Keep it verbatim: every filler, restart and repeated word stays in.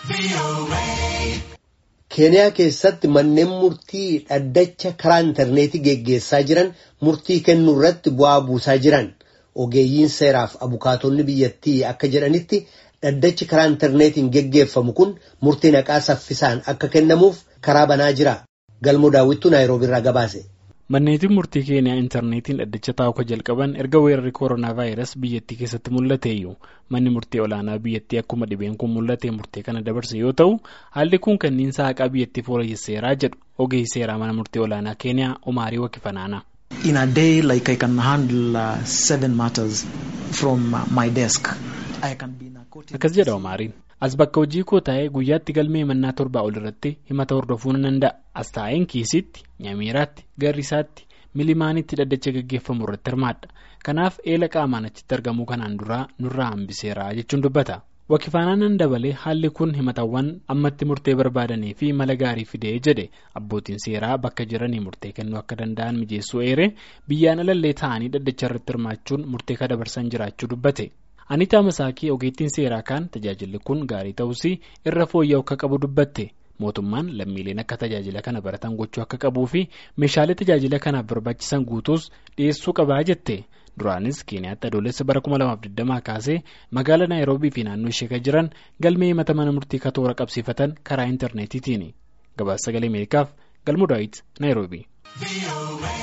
Keeniyaa keessatti manneen murtii dhaddacha karaa intarneetii geggeessaa jiran murtii kennuu irratti bu'aa buusaa jiran. Ogeeyyiin seeraaf abukaatonni biyyattii akka jedhanitti dhaddachi karaa intarneetiin geggeeffamu kun murtii naqaa saffisaan akka kennamuuf karaa banaa jira. Galmoo daawwittuu Naayiroobii irraa gabaase. Manneetiin murtii Keeniyaa intarneetiin dhaddacha taa'uu kan jalqaban erga weerarri kooroonaa vaayirasii biyyattii keessatti mul'ateeyyuu manni murtii olaanaa biyyattii akkuma dhibeen kun mul'atee murtee kana dabarse yoo ta'u haalli kun kanniinsa haqaa biyyattii fooyyesseeraa jedhu ogeessi seeraa mana murtii olaanaa Keeniyaa Omaarii Wakifanaana. In a day like I can handle uh, seven matters from uh, my desk. I can be narcotic. Akkas jedha Omaariin. As bakka hojii koo taa'ee guyyaatti galmee mannaa torbaa ol irratti himata hordofuu nan danda'a. As taa'een kiisitti, nyaamiiraatti, garrisaatti, milimaanitti dhaddacha gaggeeffamu irratti hirmaadha. Kanaaf eela qaamaan achitti argamuu kanaan duraa nurraa hambiseera jechuun dubbata. Wakifaanaan dabalee haalli kun himatawwan ammatti murtee barbaadanii fi mala gaarii fidee jedhe abbootiin seeraa bakka jiranii murtee kennuu akka danda'an mijeessuu eere biyyaan alallee ta'anii dhaddacha irratti hirmaachuun murtee ka dabarsan jiraachuu dubbate. Anitaa Masaakii ogeettiin seeraa kaan tajaajilli kun gaarii ta'uus irra fooyya'u akka qabu dubbatte. Mootummaan lammiileen akka tajaajila kana baratan gochuu akka qabuu fi meeshaalee tajaajila kanaaf barbaachisan guutuus dhiyeessuu qabaa jette. Duraanis Keeniyaatti adoolessa bara kuma lamaaf digdamaa kaasee magaalaa Naayiroobii fi naannoo ishee kan jiran galmee himata mana murtii katoora qabsiifatan karaa intarneetiitiin. Gabaasa sagalee Ameerikaaf Galmoo Daawit Naayiroobii.